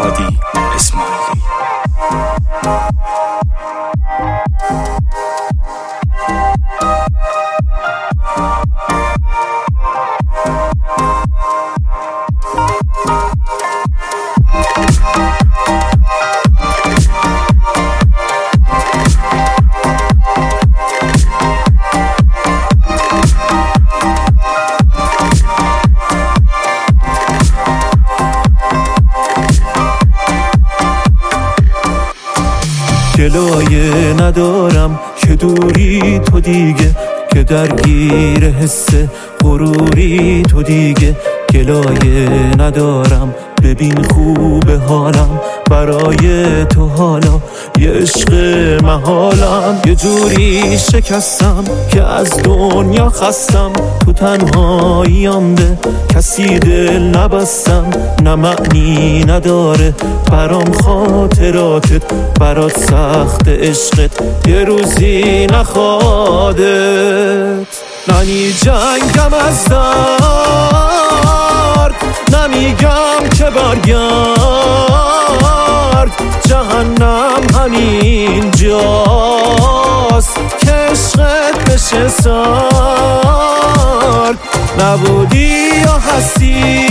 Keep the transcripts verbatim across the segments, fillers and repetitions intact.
هادی اسماعیلی. گلایه ندارم که دوری تو دیگه، که درگیر حس غروری تو دیگه. گلایه ندارم ببین خوب حالم برای تو، حالا یه عشق محالم. یه جوری شکستم که از دنیا خستم، تو تنهاییم به کسی دل نبستم. نه معنی نداره برام خاطراتت، برات سخت عشقت یه روزی نخوادت. ننی جنگم از درد، نمیگم که برگرد. جهنم همین جاست که عشقت بشه سرد. نبودی یا هستی،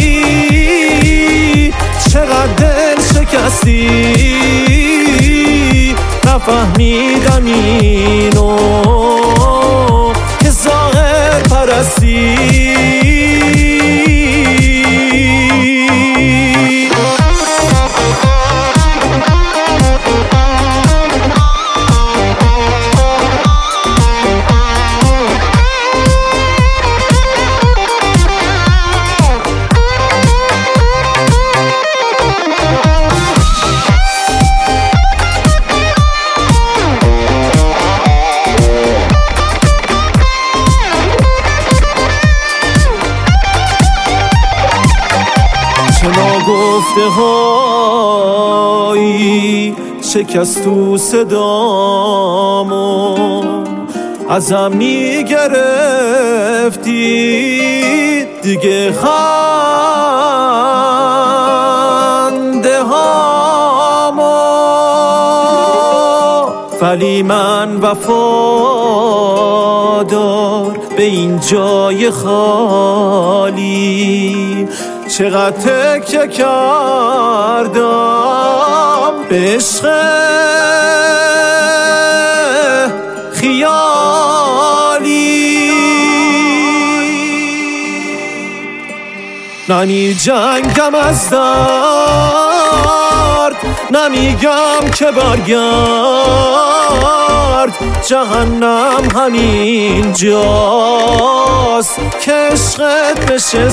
چقدر دل شکستی. نفهمیدم اینو که ظاهر پرستی. چه ناگفته هایی شکست تو صدامو، ازم میگرفتی دیگه خنده هامو. ولی من وفادار به این جای خالی، چقدر تکیه کردم به عشق خیالی. ننی جنگم از درد، نمیگم که برگرد. جهنم همین جاست که عشقت بشه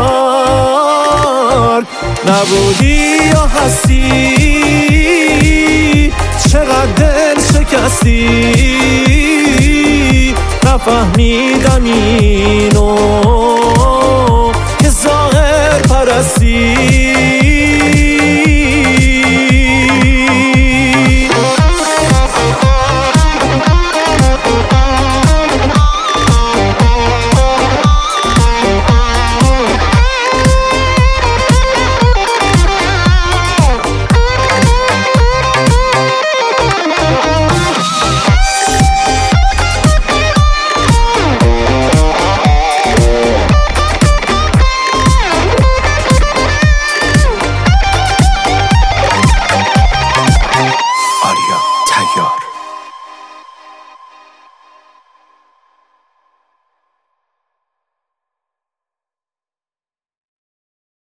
سرد. نبودی یا هستی، چقدر دل شکستی. نفهمیدم اینو که ظاهر پرستی.